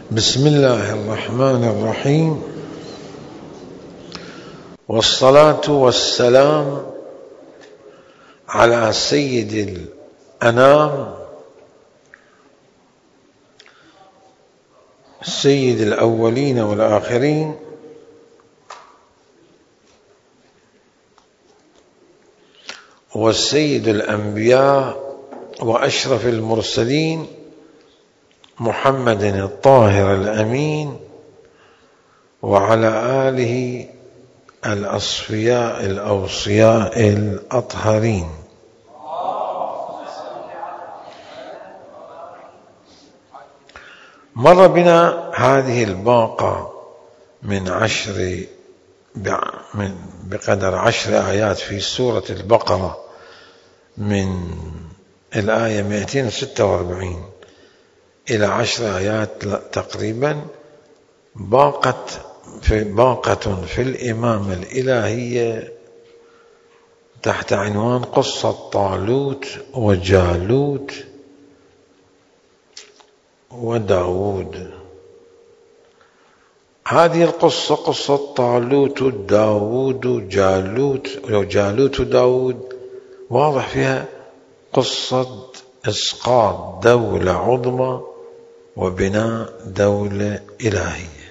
بسم الله الرحمن الرحيم، والصلاة والسلام على سيد الأنام سيد الأولين والآخرين والسيد الأنبياء وأشرف المرسلين محمد الطاهر الأمين وعلى آله الأصفياء الأوصياء الأطهرين. مر بنا هذه الباقة بقدر 10 آيات في سورة البقرة من الآية 246 إلى 10 آيات تقريبا، باقة في الإمامة الإلهية تحت عنوان قصة طالوت وجالوت وداود. هذه القصة قصة طالوت وداود جالوت وداود، واضح فيها قصة إسقاط دولة عظمى وبناء دولة إلهية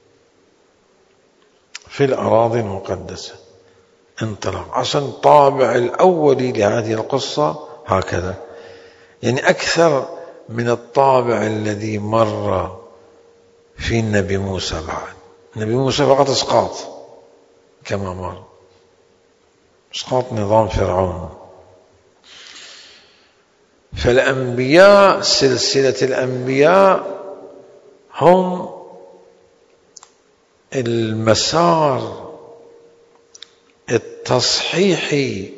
في الأراضي المقدسة. انطلق أصلا طابع الأولي لهذه القصة هكذا، يعني أكثر من الطابع الذي مر في النبي موسى. بعد النبي موسى فقط إسقاط كما مر، إسقاط نظام فرعون. فالأنبياء سلسلة الأنبياء هم المسار التصحيحي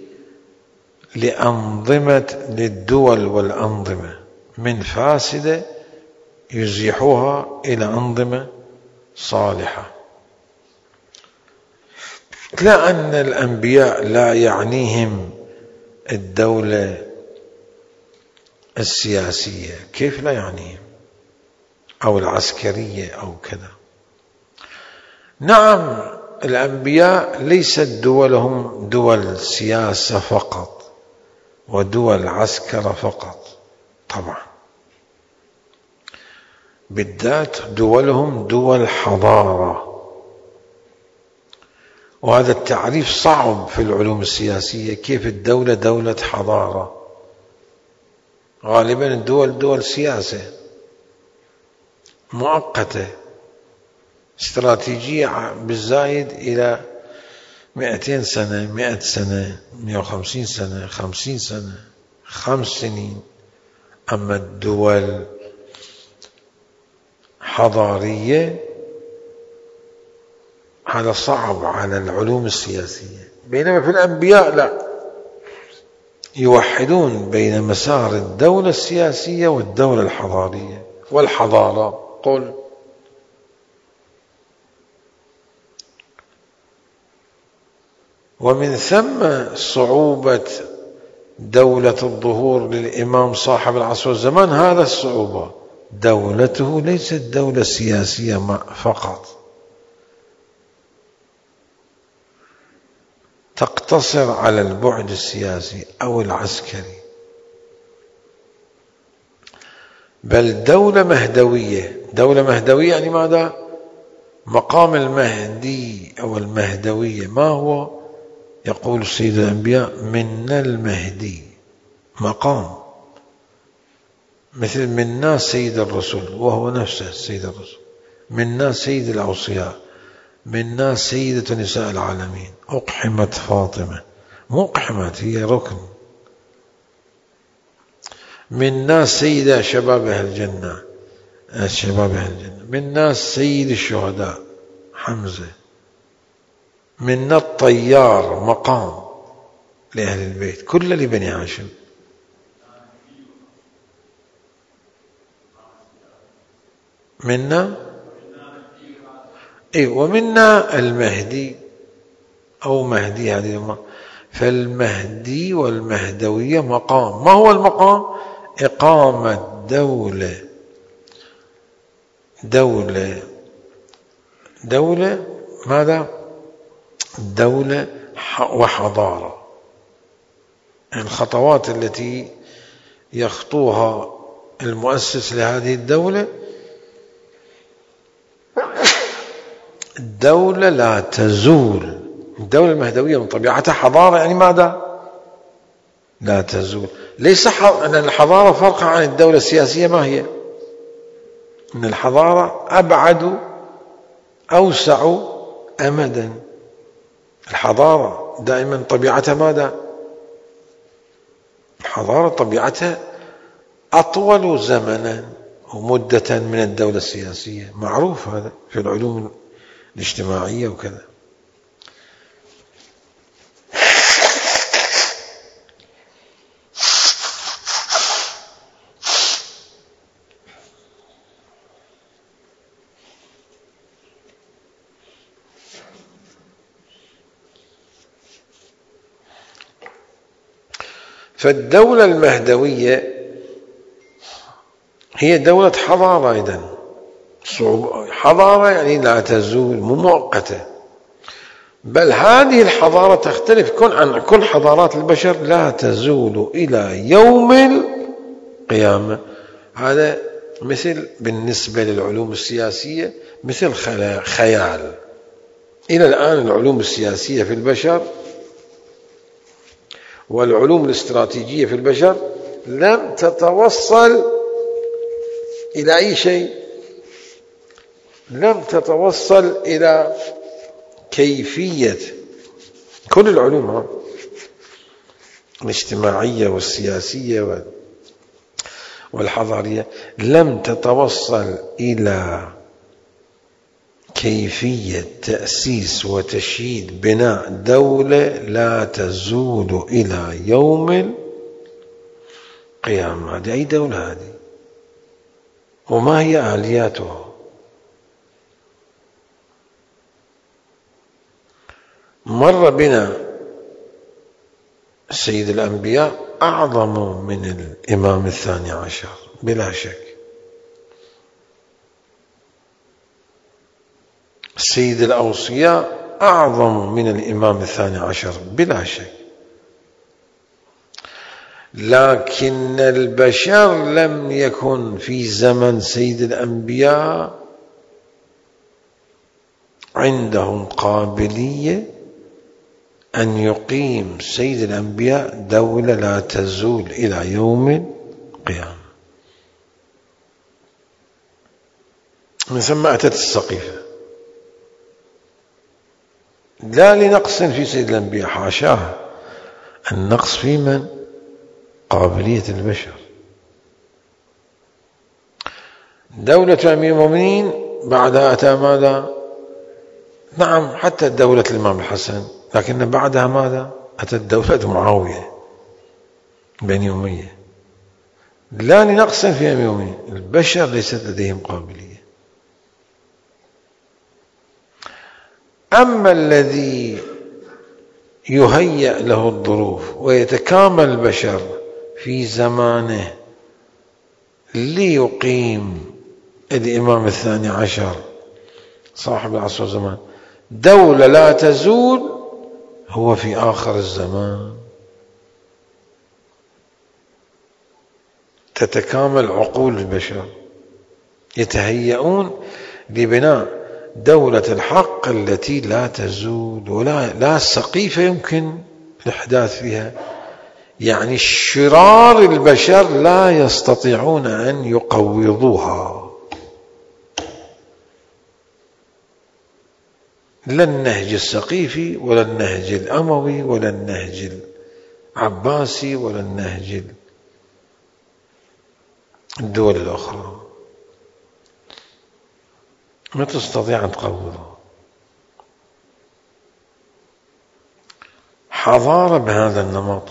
للدول والأنظمة، من فاسدة يزيحوها إلى أنظمة صالحة. لا أن الأنبياء لا يعنيهم الدولة السياسية، كيف لا يعنيهم، أو العسكرية أو كذا. نعم، الأنبياء ليست دولهم دول سياسة فقط ودول عسكرة فقط، طبعا بالذات دولهم دول حضارة، وهذا التعريف صعب في العلوم السياسية. كيف الدولة دولة حضارة؟ غالبا الدول دول سياسة مؤقتة استراتيجية بالزايد إلى 200 سنة 100 سنة 150 سنة 50 سنة 5 سنين. أما الدول حضارية هذا صعب على العلوم السياسية. بينما في الأنبياء لا، يوحدون بين مسار الدولة السياسية والدولة الحضارية والحضارة. قل ومن ثم صعوبة دولة الظهور للإمام صاحب العصر والزمان. هذا الصعوبة، دولته ليست دولة سياسية فقط تقتصر على البعد السياسي أو العسكري، بل دولة مهدوية. دولة مهدوية يعني ماذا؟ مقام المهدي أو المهدوية ما هو؟ يقول سيد الأنبياء منا المهدي، مقام مثل منا سيد الرسول وهو نفسه سيد الرسول، منا سيد الأوصياء، منا سيدة نساء العالمين. أقحمت فاطمة، مو أقحمت، هي ركن. منا سيدة شباب أهل الجنة، منا سيد الشهداء حمزة، منا الطيار مقام لأهل البيت كل لبني هاشم. منا ومنا المهدي أو مهدي هذه الأمة. فالمهدي والمهدوية مقام. ما هو المقام؟ إقامة دولة دولة ماذا؟ دولة وحضارة. الخطوات التي يخطوها المؤسس لهذه الدولة، الدولة لا تزول. الدولة المهدوية من طبيعتها حضارة، يعني ماذا؟ لا تزول. ليس أن الحضارة فرق عن الدولة السياسية. ما هي؟ أن الحضارة أبعد أوسع أمدا. الحضارة دائما طبيعتها ماذا؟ الحضارة طبيعتها أطول زمنا ومدة من الدولة السياسية، معروف هذا في العلوم الاجتماعية وكذا. فالدولة المهدوية هي دولة حضارة أيضا. حضارة يعني لا تزول، مو مؤقتة، بل هذه الحضارة تختلف عن كل حضارات البشر، لا تزول إلى يوم القيامة. هذا مثل بالنسبة للعلوم السياسية مثل خيال. إلى الآن العلوم السياسية في البشر والعلوم الاستراتيجية في البشر لم تتوصل إلى أي شيء، لم تتوصل إلى كيفية. كل العلوم الاجتماعية والسياسية والحضارية لم تتوصل إلى كيفية تأسيس وتشييد بناء دولة لا تزول إلى يوم القيامة. هذه أي دولة هذه؟ وما هي آلياتها؟ مر بنا سيد الأنبياء أعظم من الإمام الثاني عشر بلا شك. سيد الأوصياء أعظم من الإمام الثاني عشر بلا شك. لكن البشر لم يكن في زمن سيد الأنبياء عندهم قابلية أن يقيم سيد الأنبياء دولة لا تزول إلى يوم القيامة. من ثم أتت السقيفة، لا لنقص في سيد الأنبياء، حاشاه، النقص في من؟ قابلية البشر. دولة أمير المؤمنين بعدها أتى ماذا؟ نعم، حتى دولة الإمام الحسن، لكن بعدها ماذا؟ أتت دولة معاوية بني أمية. لا لنقص في أمير المؤمنين، البشر ليست لديهم قابلية. أما الذي يهيأ له الظروف ويتكامل البشر في زمانه ليقيم الإمام الثاني عشر صاحب العصر والزمان دولة لا تزول، هو في آخر الزمان تتكامل عقول البشر، يتهيئون لبناء دولة الحق التي لا تزول، لا سقيفة يمكن الإحداث فيها. يعني شرار البشر لا يستطيعون أن يقوضوها، لا النهج السقيفي ولا النهج الأموي ولا النهج العباسي ولا النهج الدول الأخرى، ما تستطيع أن تقوضها. حضارة بهذا النمط.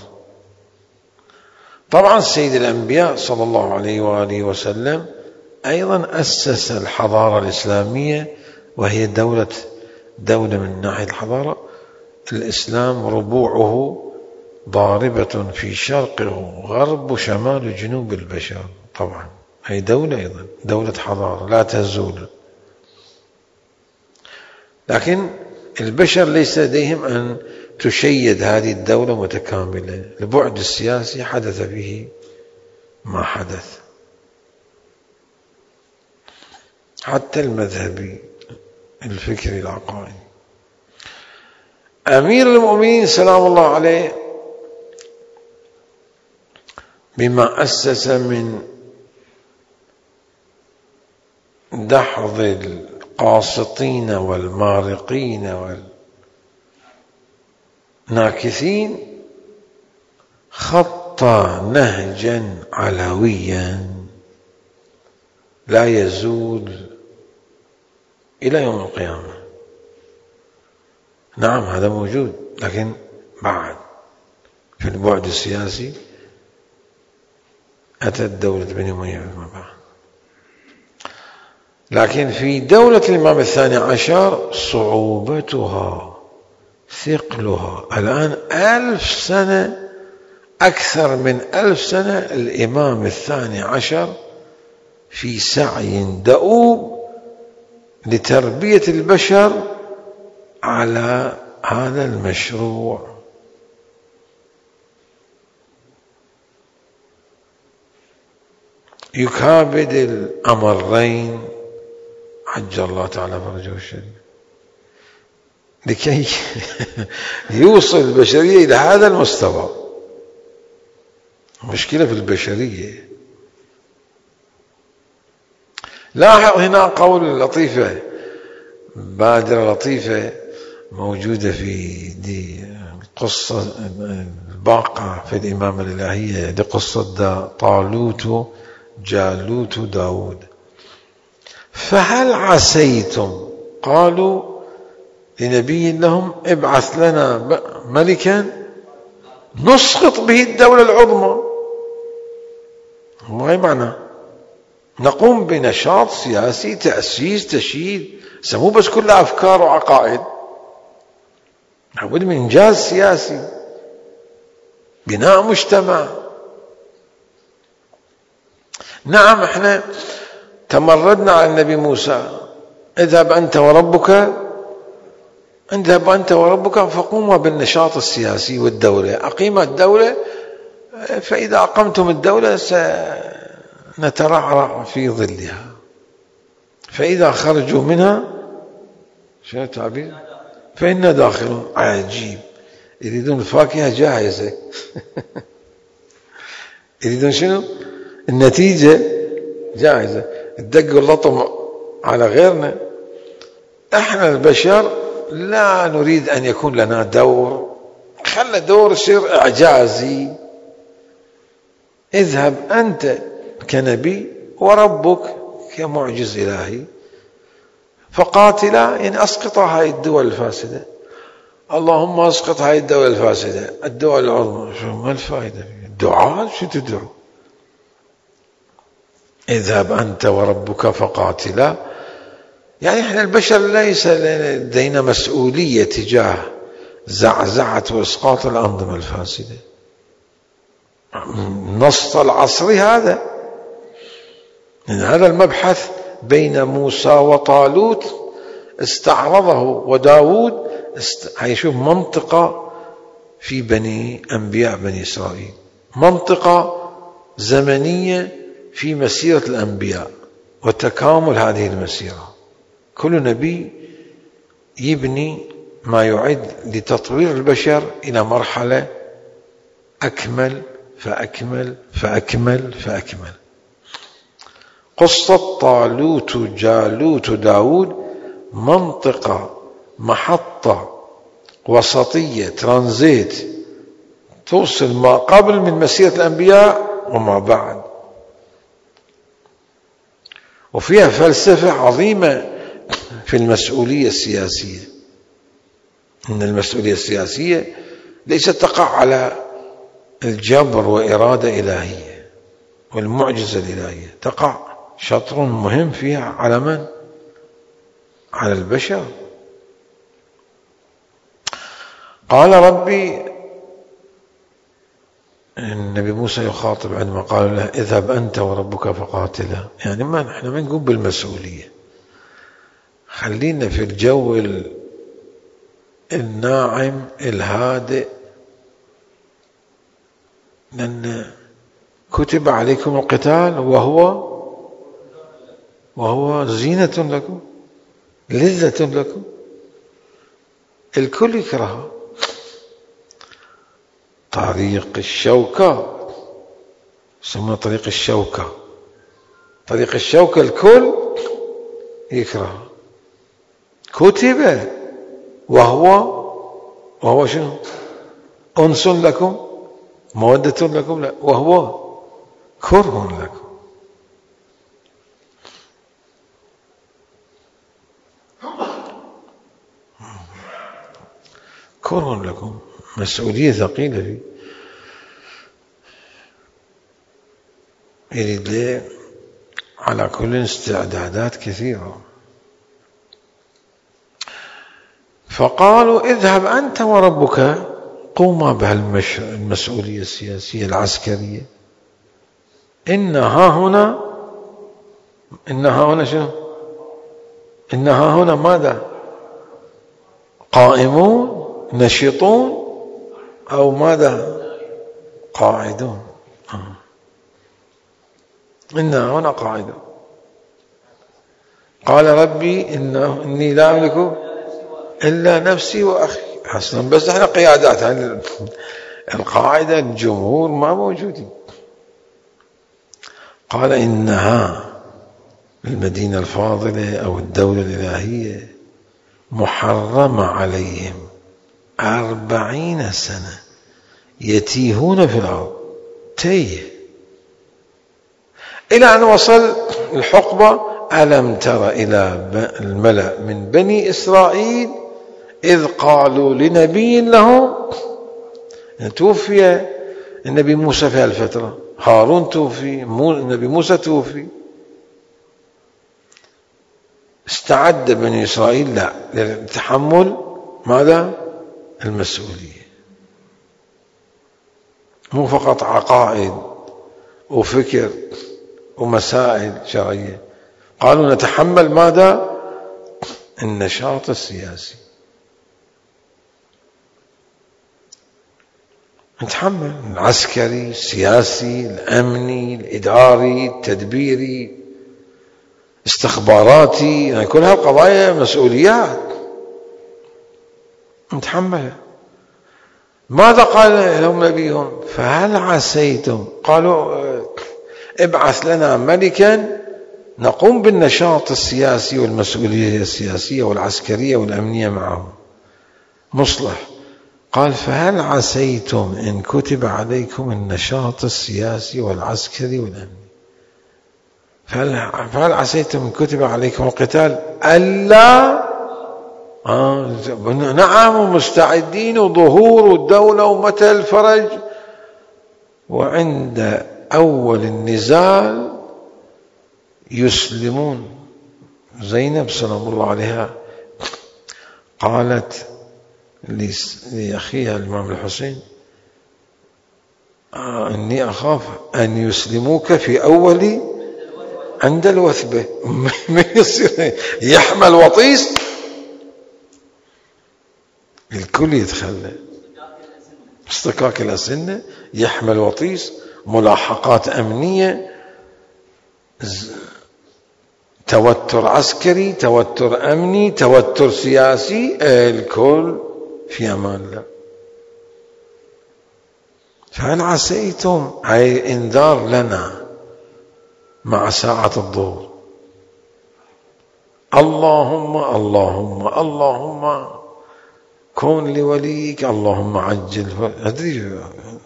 طبعا سيد الأنبياء صلى الله عليه وآله وسلم أيضا أسس الحضارة الإسلامية، وهي دولة من ناحية الحضارة. الإسلام ربوعه ضاربة في شرقه غرب شمال جنوب البشر. طبعا هي دولة أيضا، دولة حضارة لا تزول. لكن البشر ليس لديهم أن تشيد هذه الدولة متكاملة، البعد السياسي حدث به ما حدث، حتى المذهبي الفكري العقائدي. أمير المؤمنين سلام الله عليه بما أسس من دحض القاسطين والمارقين والناكثين خط نهجا علويا لا يزول إلى يوم القيامة. نعم هذا موجود، لكن بعد في البعد السياسي أتت دولة بني أمية فيما بعد. لكن في دولة الإمام الثاني عشر صعوبتها ثقلها الآن 1000 سنة، أكثر من 1000 سنة الإمام الثاني عشر في سعي دؤوب لتربية البشر على هذا المشروع. يكابد الأمرين عجل الله تعالى فرجه الشريف لكي يوصل البشرية إلى هذا المستوى. مشكلة في البشرية. لاحظ هنا قول لطيفة، بادرة لطيفة موجودة في دي قصة الباقة في الإمامة الإلهية لقصة طالوت جالوت داود. فهل عسيتم، قالوا لنبي لهم ابعث لنا ملكا نسقط به الدولة العظمى. ما معنى نقوم بنشاط سياسي، تأسيس، تشييد، مو بس كلها أفكار وعقائد، لابد من إنجاز سياسي، بناء مجتمع. نعم احنا تمردنا على النبي موسى، اذهب أنت وربك فقوما بالنشاط السياسي والدولة، أقيموا الدولة، فإذا أقمتم الدولة سنترعرع في ظلها، فإذا خرجوا منها شنو التعبير؟ فإنا داخلون. عجيب، يريدون الفاكهة جاهزة يريدون شنو؟ النتيجة جاهزة. الدق واللطم على غيرنا. احنا البشر لا نريد أن يكون لنا دور، خلى دور يصير إعجازي. اذهب أنت كنبي وربك كمعجز إلهي فقاتلا، يعني أسقطا هاي الدول الفاسدة. اللهم أسقط هاي الدول الفاسدة، الدول العظمى. شو ما الفائدة؟ الدعاء شو تدعو؟ اذهب أنت وربك فقاتلا. يعني احنا البشر ليس لدينا مسؤولية تجاه زعزعة وإسقاط الأنظمة الفاسدة. نص العصر هذا، من هذا المبحث بين موسى وطالوت استعرضه وداود. هيشوف منطقة في أنبياء بني إسرائيل، منطقة زمنية في مسيرة الأنبياء وتكامل هذه المسيرة. كل نبي يبني ما يعد لتطوير البشر إلى مرحلة أكمل فأكمل فأكمل فأكمل. قصة طالوت جالوت داود منطقة، محطة وسطية، ترانزيت، توصل ما قبل من مسيرة الأنبياء وما بعد. وفيها فلسفة عظيمة في المسؤولية السياسية. إن المسؤولية السياسية ليست تقع على الجبر وإرادة إلهية والمعجزة الإلهية، تقع شطر مهم فيها على من؟ على البشر. قال ربي النبي موسى يخاطب عندما قال له اذهب أنت وربك فقاتلا، يعني احنا ما نقوم بالمسؤولية، خلينا في الجو الناعم الهادئ، لأن كتب عليكم القتال وهو زينة لكم، لذة لكم، الكل يكرهها. طريق الشوكة يسمونه طريق الشوكة، طريق الشوكة الكل يكرهها. كتب وهو شنو؟ أنس لكم، مودة لكم، لا، وهو كره لكم. كره لكم، مسؤولية ثقيلة فيه. يريد له على كل استعدادات كثيرة. فقالوا اذهب أنت وربك، قوما بهالمسؤولية السياسية العسكرية. إنها هنا شنو؟ إنها هنا ماذا؟ قائمون نشطون أو ماذا؟ قاعدون. إنها هنا قاعدون. قال ربي إني لا أملك إلا نفسي وأخي. حسنا، بس احنا قيادات القاعدة الجمهور ما موجودين. قال إنها المدينة الفاضلة أو الدولة الإلهية محرمة عليهم 40 سنة يتيهون في الأرض، تيه إلى أن وصل الحقبة. ألم تر إلى الملأ من بني إسرائيل إذ قالوا لنبي لهم، توفي النبي موسى في هالفترة، هارون توفي، النبي موسى توفي، استعد بني إسرائيل لا لتحمل ماذا؟ المسؤولية، مو فقط عقائد وفكر ومسائل شرعية، قالوا نتحمل ماذا؟ النشاط السياسي، نتحمل العسكري، السياسي، الأمني، الإداري، التدبيري، استخباراتي، يعني كل هالقضايا مسؤوليات نتحملها. ماذا قال لهم نبيهم؟ فهل عسيتم، قالوا ابعث لنا ملكا نقوم بالنشاط السياسي والمسؤولية السياسية والعسكرية والأمنية معه، مصلح. قال فهل عسيتم إن كتب عليكم النشاط السياسي والعسكري والأمني، فهل عسيتم إن كتب عليكم القتال ألا نعم مستعدين، وظهور الدولة ومتى الفرج، وعند أول النزال يسلمون. زينب سلام الله عليها قالت لأخيها الإمام الحسين إني أخاف أن يسلموك في أول عند الوثبة. من يصير يحمل وطيس الكل يتخلى، اصطكاك الأسنة، يحمل وطيس، ملاحقات أمنية، توتر عسكري، توتر أمني، توتر سياسي، الكل في أمان الله. فهل عسيتم أي إنذار لنا مع ساعة الظهر. اللهم اللهم اللهم كن لوليك، اللهم عجل. أدري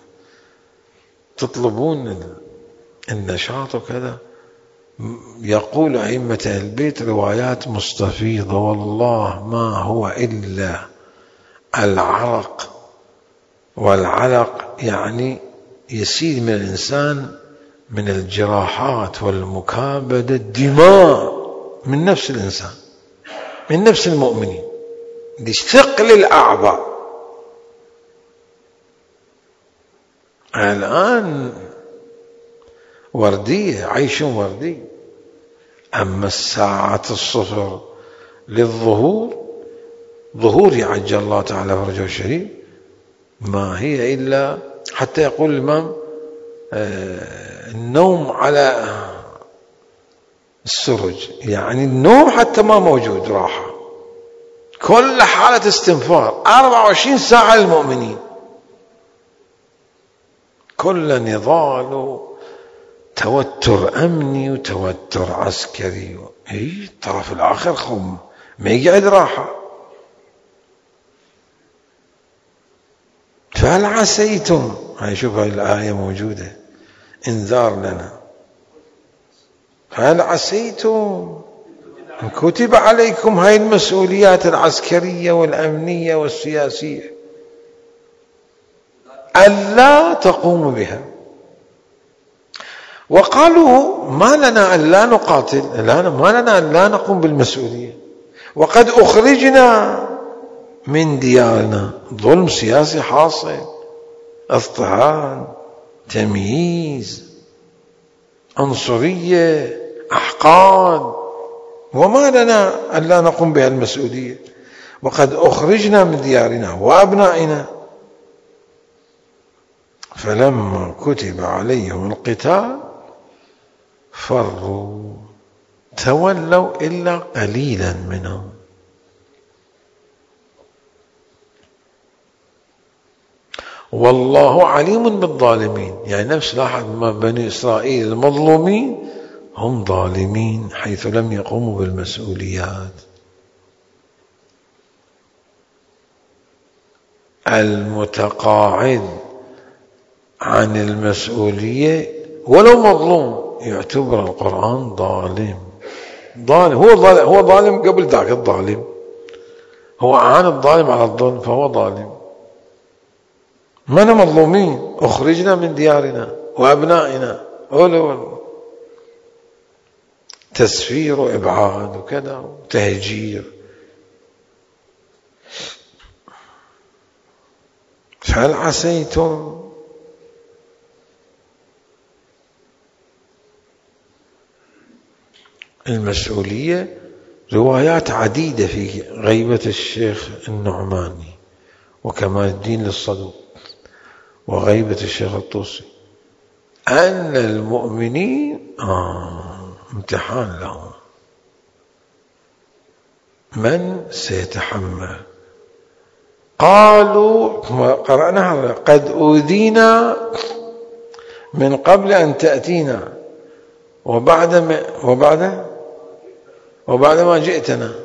تطلبون النشاط وكذا. يقول أئمة البيت روايات مستفيضة، والله ما هو إلا العرق، والعلق يعني يسيل من الإنسان من الجراحات والمكابدة الدماء من نفس الإنسان، من نفس المؤمنين، لثقل الأعضاء. الآن وردية، عيش وردي. أما الساعة الصفر للظهور، ظهور يعجل الله تعالى فرجه الشريف، ما هي إلا حتى يقول الإمام النوم على السرج، يعني النوم حتى ما موجود، راحة، كل حالة استنفار 24 ساعة للمؤمنين، كل نضال توتر أمني وتوتر عسكري. الطرف الآخر خم ما يقعد راحة. فهل عسيتم، هاي شوف هاي الآية موجودة، انذار لنا. هل عسيتم إن كتب عليكم هاي المسؤوليات العسكرية والأمنية والسياسية ألا تقوموا بها. وقالوا ما لنا ألا نقاتل، ما لنا ألا نقوم بالمسؤولية وقد أخرجنا من ديارنا. ظلم سياسي حاصل، اضطهاد، تمييز، عنصرية، أحقاد، وما لنا ألا نقوم بها المسؤولية وقد أخرجنا من ديارنا وأبنائنا. فلما كتب عليهم القتال فروا، تولوا إلا قليلا منهم. والله عليم بالظالمين، يعني نفس لاحظ ما بني إسرائيل المظلومين هم ظالمين حيث لم يقوموا بالمسؤوليات. المتقاعد عن المسؤولية ولو مظلوم يعتبر القرآن ظالم. هو ظالم قبل ذاك الظالم، هو أعان الظالم على الظلم فهو ظالم. من مظلومين، أخرجنا من ديارنا وأبنائنا، تسفير وإبعاد وكذا وتهجير. فهل عسيتم، المسؤولية روايات عديدة في غيبة الشيخ النعماني وكمال الدين للصدوق وغيبة الشيخ الطوسي أن المؤمنين امتحان لهم، من سيتحمل. قالوا قرأناها قد أوذينا من قبل أن تأتينا وبعد ما جئتنا.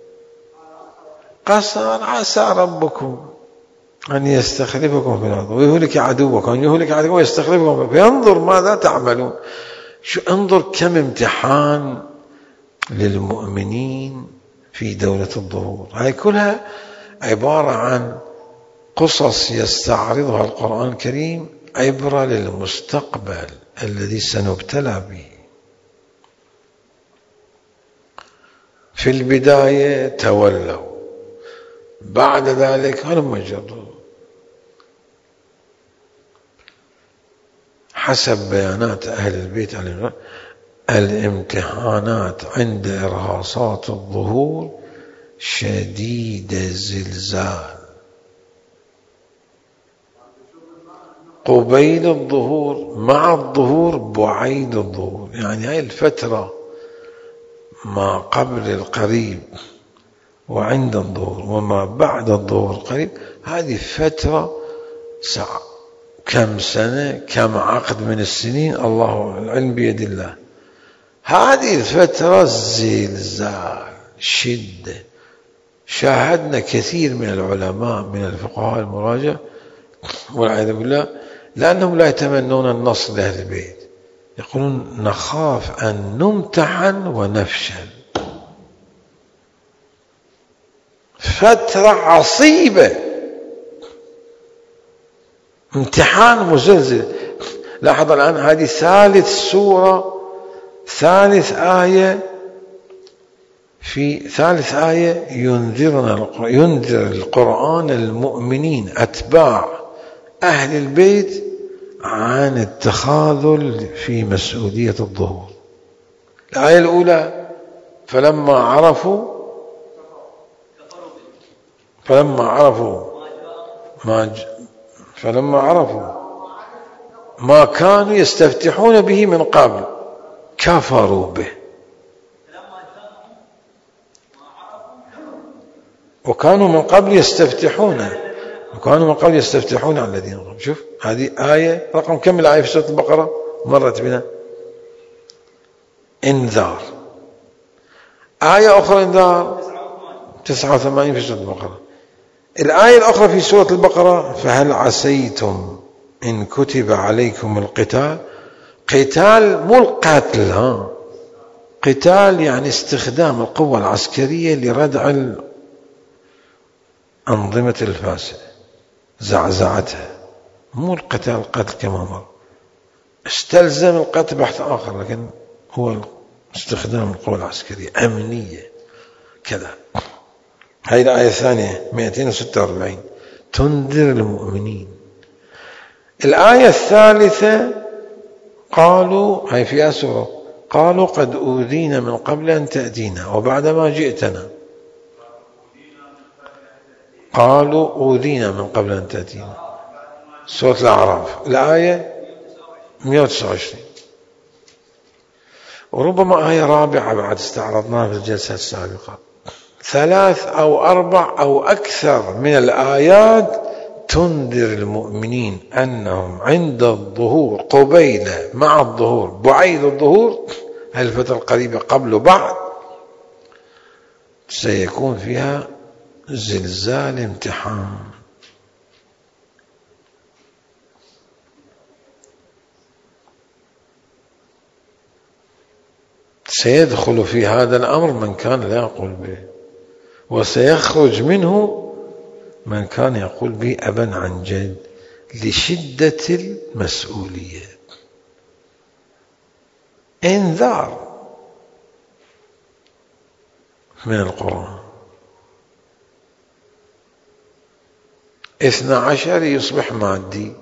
قصر عسى ربكم أن يستخلفكم في الأرض ويهلك عدوكم، أن يهلك عدوكم ويستخلفكم فينظر ماذا تعملون. انظر كم امتحان للمؤمنين في دولة الظهور. هاي كلها عبارة عن قصص يستعرضها القرآن الكريم، عبرة للمستقبل الذي سنبتلى به. في البداية تولوا، بعد ذلك هلم جروا. حسب بيانات أهل البيت عليهم الامتحانات عند إرهاصات الظهور شديد الزلزال، قبيل الظهور، مع الظهور، بعيد الظهور. يعني هاي الفترة ما قبل القريب وعند الظهور وما بعد الظهور قريب، هذه فترة كم سنة، كم عقد من السنين، الله العلم بيد الله. هذه الفترة زلزال، شدة. شاهدنا كثير من العلماء من الفقهاء المراجع والعياذ بالله لأنهم لا يتمنون النصر لأهل البيت، يقولون نخاف أن نمتحن ونفشل. فترة عصيبة، امتحان مزلزل. لاحظ الآن هذه ثالث سورة، ثالث آية ينذر القرآن المؤمنين أتباع أهل البيت عن التخاذل في مسؤولية الظهور. الآية الأولى فلما عرفوا ما كانوا يستفتحون به من قبل كفروا به وكانوا من قبل يستفتحون على الذين ظلموا. شوف هذه آية رقم كم الآية في سورة البقرة مرت بنا؟ انذار. آية أخرى انذار 89 في سورة البقرة. الآية الأخرى في سورة البقرة فهل عسيتم إن كتب عليكم القتال. قتال مو القتل، قتال يعني استخدام القوة العسكرية لردع الأنظمة الفاسدة، زعزعتها، مو القتال كما مر. استلزم القتل بحث آخر، لكن هو استخدام القوة العسكرية أمنية كذا. هاي الآية الثانية 246 تنذر المؤمنين. الآية الثالثة قالوا، هاي فيها سورة، قالوا قد أوذينا من قبل أن تأتينا وبعدما جئتنا. قالوا أوذينا من قبل أن تأتينا سورة الأعراف الآية 129. وربما آية رابعة بعد استعرضناها في الجلسة السابقة. 3 أو 4 أو أكثر من الآيات تنذر المؤمنين أنهم عند الظهور، قبيل، مع الظهور، بعيد الظهور، هذه الفترة القريبة قبل وبعد، سيكون فيها زلزال امتحان. سيدخل في هذا الأمر من كان لا يقول به، وسيخرج منه من كان يقول به أبا عن جد، لشدة المسؤولية. انذار من القرآن. 12 يصبح مادي،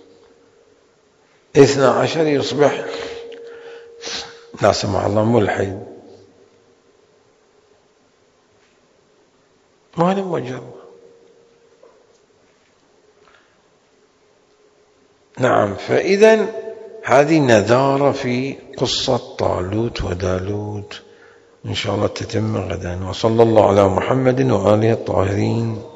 12 يصبح لا سمح الله ملحد، ما له مجرد. نعم. فإذا هذه نذارة في قصة طالوت ودالوت، إن شاء الله تتم غدا. وصلى الله على محمد وآله الطاهرين.